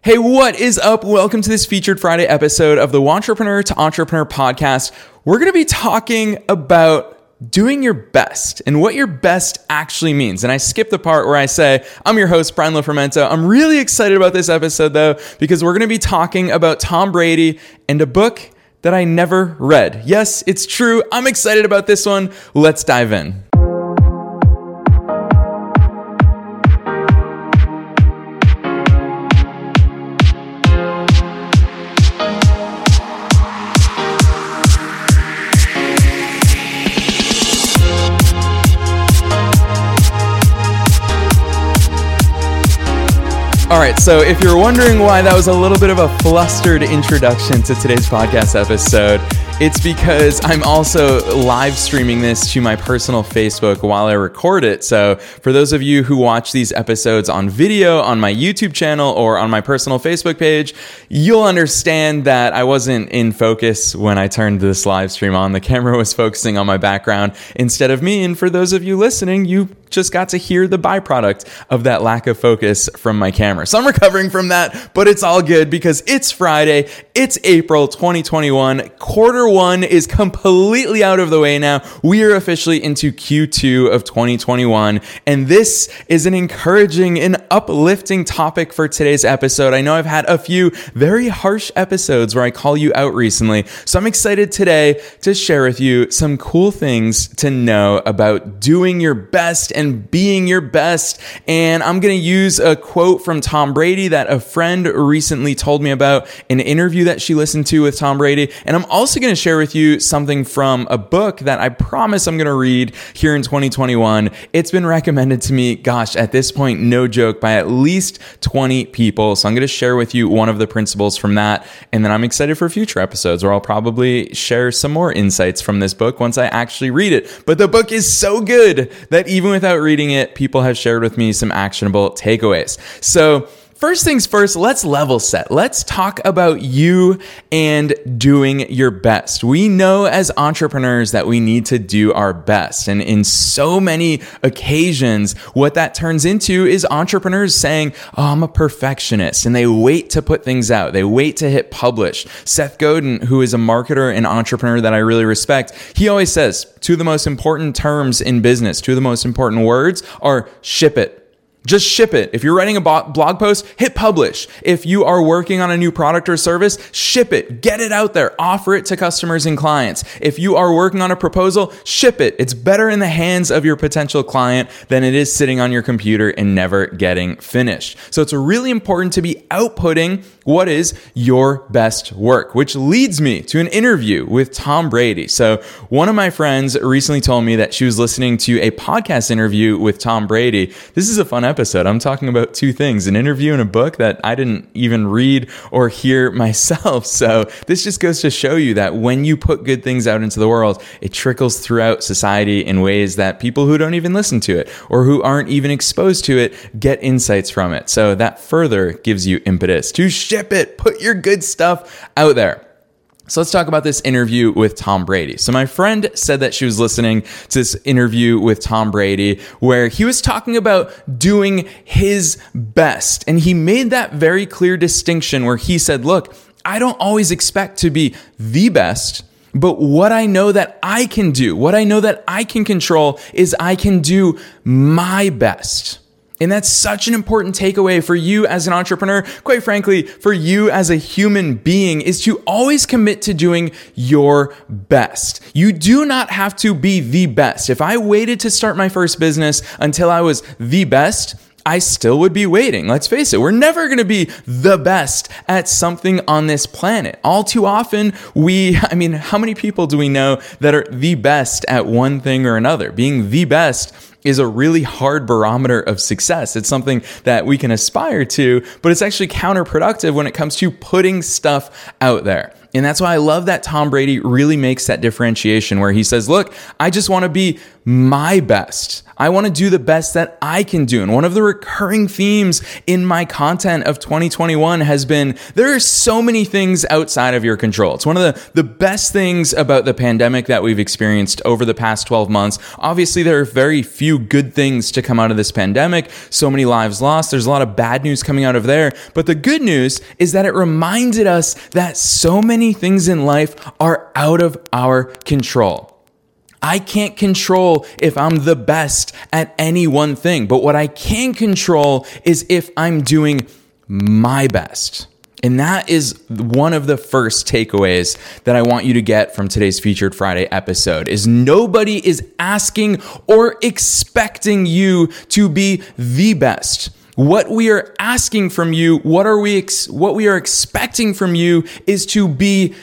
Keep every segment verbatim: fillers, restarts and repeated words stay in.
Hey, what is up? Welcome to this featured Friday episode of the Wantrepreneur to Entrepreneur podcast. We're going to be talking about doing your best and what your best actually means. And I skipped the part where I say, I'm your host, Brian Lofermento. I'm really excited about this episode though, because we're going to be talking about Tom Brady and a book that I never read. Yes, it's true. I'm excited about this one. Let's dive in. All right, so if you're wondering why that was a little bit of a flustered introduction to today's podcast episode, it's because I'm also live streaming this to my personal Facebook while I record it. So for those of you who watch these episodes on video on my YouTube channel or on my personal Facebook page, you'll understand that I wasn't in focus when I turned this live stream on. The camera was focusing on my background instead of me. And for those of you listening, you just got to hear the byproduct of that lack of focus from my camera. So I'm recovering from that, but it's all good because it's Friday. It's April twenty twenty-one. Quarter one is completely out of the way now. We are officially into Q two of twenty twenty-one. And this is an encouraging and uplifting topic for today's episode. I know I've had a few very harsh episodes where I call you out recently. So I'm excited today to share with you some cool things to know about doing your best and and being your best. And I'm going to use a quote from Tom Brady that a friend recently told me about, an interview that she listened to with Tom Brady. And I'm also going to share with you something from a book that I promise I'm going to read here in twenty twenty-one. It's been recommended to me, gosh, at this point, no joke, by at least twenty people. So I'm going to share with you one of the principles from that. And then I'm excited for future episodes where I'll probably share some more insights from this book once I actually read it. But the book is so good that even without reading it, people have shared with me some actionable takeaways. So first things first, let's level set. Let's talk about you and doing your best. We know as entrepreneurs that we need to do our best. And in so many occasions, what that turns into is entrepreneurs saying, oh, I'm a perfectionist. And they wait to put things out. They wait to hit publish. Seth Godin, who is a marketer and entrepreneur that I really respect, he always says two of the most important terms in business, two of the most important words are ship it. Just ship it. If you're writing a blog post, hit publish. If you are working on a new product or service, ship it. Get it out there. Offer it to customers and clients. If you are working on a proposal, ship it. It's better in the hands of your potential client than it is sitting on your computer and never getting finished. So it's really important to be outputting what is your best work, which leads me to an interview with Tom Brady. So one of my friends recently told me that she was listening to a podcast interview with Tom Brady. This is a fun episode. I'm talking about two things, an interview and a book that I didn't even read or hear myself. So this just goes to show you that when you put good things out into the world, it trickles throughout society in ways that people who don't even listen to it or who aren't even exposed to it get insights from it. So that further gives you impetus to ship it, put your good stuff out there. So let's talk about this interview with Tom Brady. So my friend said that she was listening to this interview with Tom Brady where he was talking about doing his best. And he made that very clear distinction where he said, look, I don't always expect to be the best, but what I know that I can do, what I know that I can control is I can do my best. And that's such an important takeaway for you as an entrepreneur, quite frankly, for you as a human being, is to always commit to doing your best. You do not have to be the best. If I waited to start my first business until I was the best, I still would be waiting. Let's face it, we're never going to be the best at something on this planet. All too often, we, I mean, how many people do we know that are the best at one thing or another? Being the best is a really hard barometer of success. It's something that we can aspire to, but it's actually counterproductive when it comes to putting stuff out there. And that's why I love that Tom Brady really makes that differentiation where he says, look, I just want to be my best. I want to do the best that I can do. And one of the recurring themes in my content of twenty twenty-one has been there are so many things outside of your control. It's one of the, the best things about the pandemic that we've experienced over the past twelve months. Obviously, there are very few good things to come out of this pandemic. So many lives lost. There's a lot of bad news coming out of there. But the good news is that it reminded us that so many things in life are out of our control. I can't control if I'm the best at any one thing, but what I can control is if I'm doing my best. And that is one of the first takeaways that I want you to get from today's Featured Friday episode is nobody is asking or expecting you to be the best. What we are asking from you, what are we ex- what we are expecting from you is to be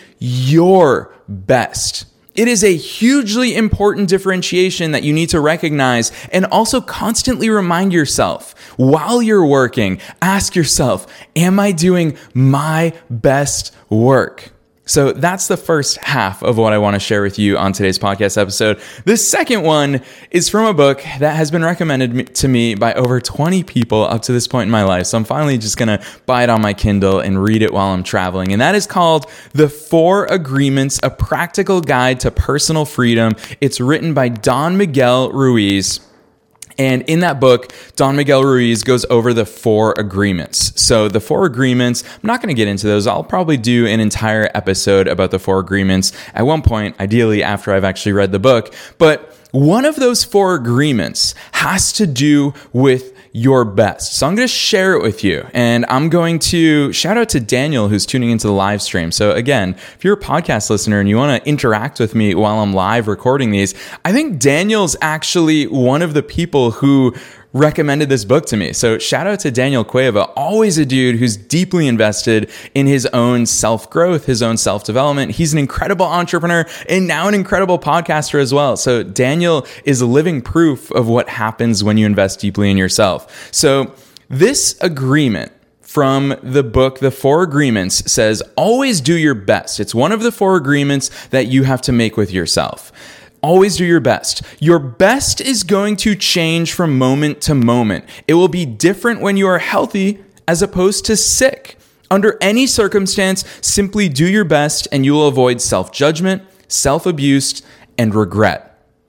your best. It is a hugely important differentiation that you need to recognize and also constantly remind yourself while you're working. Ask yourself, am I doing my best work? So that's the first half of what I want to share with you on today's podcast episode. The second one is from a book that has been recommended to me by over twenty people up to this point in my life. So I'm finally just going to buy it on my Kindle and read it while I'm traveling. And that is called The Four Agreements, A Practical Guide to Personal Freedom. It's written by Don Miguel Ruiz. And in that book, Don Miguel Ruiz goes over the four agreements. So the four agreements, I'm not going to get into those. I'll probably do an entire episode about the four agreements at one point, ideally after I've actually read the book. But one of those four agreements has to do with your best. So I'm going to share it with you. And I'm going to shout out to Daniel who's tuning into the live stream. So again, if you're a podcast listener and you want to interact with me while I'm live recording these, I think Daniel's actually one of the people who recommended this book to me. So shout out to Daniel Cueva, always a dude who's deeply invested in his own self-growth, his own self-development. He's an incredible entrepreneur and now an incredible podcaster as well. So Daniel is living proof of what happens when you invest deeply in yourself. So this agreement from the book, The Four Agreements, says always do your best. It's one of the four agreements that you have to make with yourself. Always do your best. Your best is going to change from moment to moment. It will be different when you are healthy as opposed to sick. Under any circumstance, simply do your best and you will avoid self-judgment, self-abuse, and regret.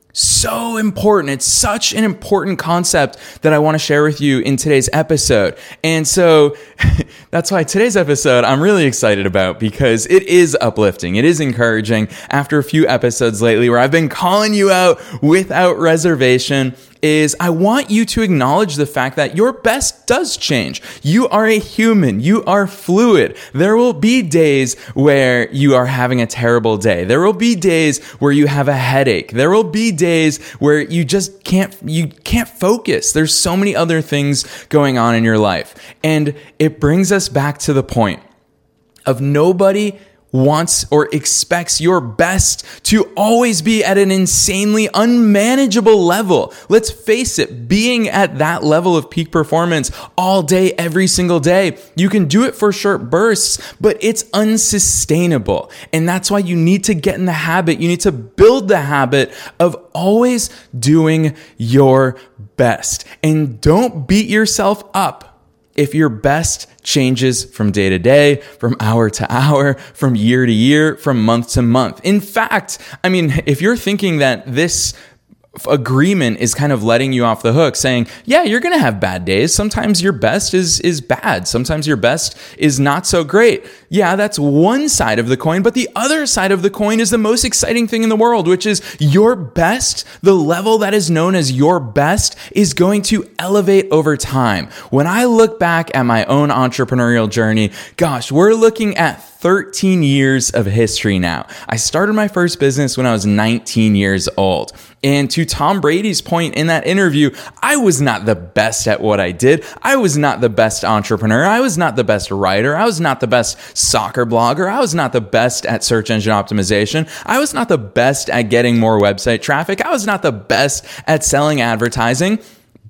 So important. It's such an important concept that I want to share with you in today's episode. And so that's why today's episode I'm really excited about because it is uplifting. It is encouraging after a few episodes lately where I've been calling you out without reservation. Is I want you to acknowledge the fact that your best does change. You are a human. You are fluid. There will be days where you are having a terrible day. There will be days where you have a headache. There will be days where you just can't, you can't focus. There's so many other things going on in your life. And it brings us back to the point of nobody wants or expects your best to always be at an insanely unmanageable level. Let's face it, being at that level of peak performance all day, every single day, you can do it for short bursts, but it's unsustainable. And that's why you need to get in the habit. You need to build the habit of always doing your best. And don't beat yourself up if your best changes from day to day, from hour to hour, from year to year, from month to month. In fact, I mean, if you're thinking that this agreement is kind of letting you off the hook, saying, yeah, you're going to have bad days. Sometimes your best is is bad. Sometimes your best is not so great. Yeah, that's one side of the coin. But the other side of the coin is the most exciting thing in the world, which is your best, the level that is known as your best, is going to elevate over time. When I look back at my own entrepreneurial journey, gosh, we're looking at thirteen years of history now. I started my first business when I was nineteen years old. And to Tom Brady's point in that interview, I was not the best at what I did. I was not the best entrepreneur. I was not the best writer. I was not the best soccer blogger. I was not the best at search engine optimization. I was not the best at getting more website traffic. I was not the best at selling advertising.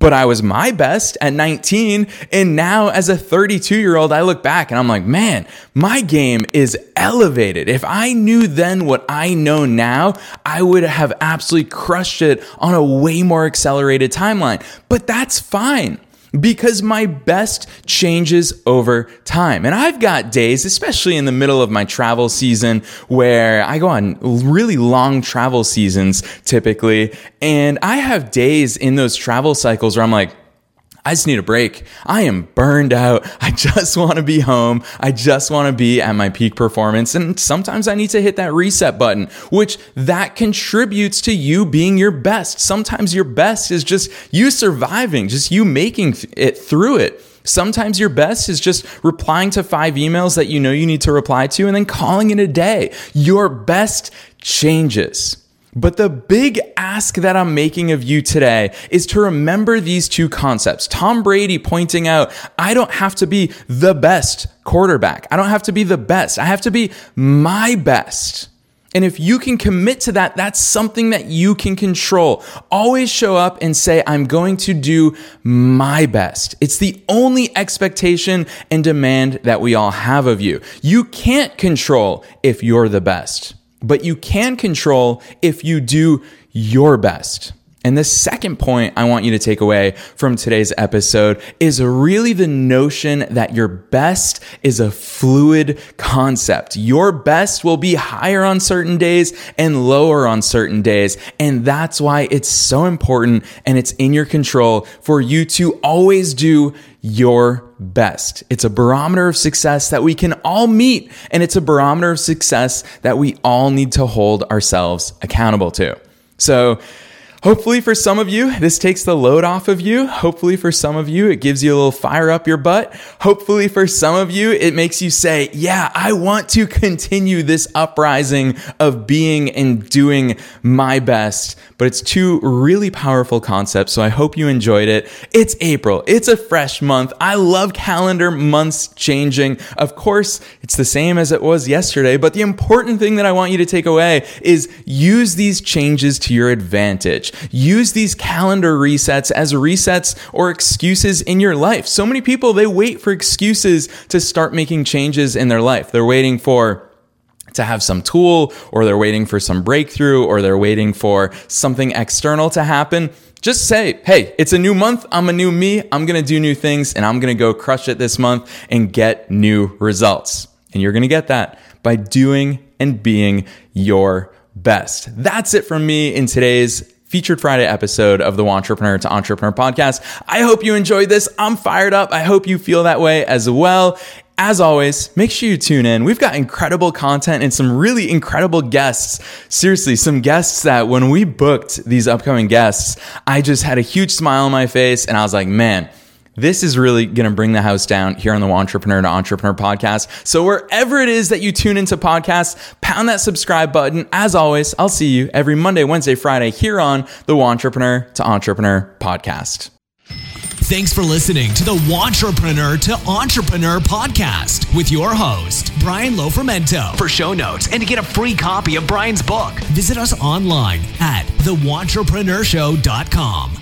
but I was my best at nineteen. And now as a thirty-two year old, I look back and I'm like, man, my game is elevated. If I knew then what I know now, I would have absolutely crushed it on a way more accelerated timeline. But that's fine, because my best changes over time. And I've got days, especially in the middle of my travel season, where I go on really long travel seasons typically. And I have days in those travel cycles where I'm like, I just need a break. I am burned out. I just want to be home. I just want to be at my peak performance. And sometimes I need to hit that reset button, which that contributes to you being your best. Sometimes your best is just you surviving, just you making it through it. Sometimes your best is just replying to five emails that you know you need to reply to and then calling it a day. Your best changes. But the big ask that I'm making of you today is to remember these two concepts. Tom Brady pointing out, I don't have to be the best quarterback. I don't have to be the best. I have to be my best. And if you can commit to that, that's something that you can control. Always show up and say, I'm going to do my best. It's the only expectation and demand that we all have of you. You can't control if you're the best, but you can control if you do your best. And the second point I want you to take away from today's episode is really the notion that your best is a fluid concept. Your best will be higher on certain days and lower on certain days. And that's why it's so important and it's in your control for you to always do your best. It's a barometer of success that we can all meet, and it's a barometer of success that we all need to hold ourselves accountable to. So hopefully for some of you, this takes the load off of you. Hopefully for some of you, it gives you a little fire up your butt. Hopefully for some of you, it makes you say, yeah, I want to continue this uprising of being and doing my best. But it's two really powerful concepts, so I hope you enjoyed it. It's April. It's a fresh month. I love calendar months changing. Of course, it's the same as it was yesterday, but the important thing that I want you to take away is use these changes to your advantage. Use these calendar resets as resets or excuses in your life. So many people, they wait for excuses to start making changes in their life. They're waiting for to have some tool, or they're waiting for some breakthrough, or they're waiting for something external to happen. Just say, hey, it's a new month. I'm a new me. I'm going to do new things, and I'm going to go crush it this month and get new results. And you're going to get that by doing and being your best. That's it from me in today's Featured Friday episode of the Wantrepreneur to Entrepreneur podcast. I hope you enjoyed this. I'm fired up. I hope you feel that way as well. As always, make sure you tune in. We've got incredible content and some really incredible guests. Seriously, some guests that when we booked these upcoming guests, I just had a huge smile on my face and I was like, man, this is really going to bring the house down here on the Wantrepreneur to Entrepreneur podcast. So wherever it is that you tune into podcasts, pound that subscribe button. As always, I'll see you every Monday, Wednesday, Friday here on the Wantrepreneur to Entrepreneur podcast. Thanks for listening to the Wantrepreneur to Entrepreneur podcast with your host, Brian Lofermento. For show notes and to get a free copy of Brian's book, visit us online at the wantrepreneur show dot com.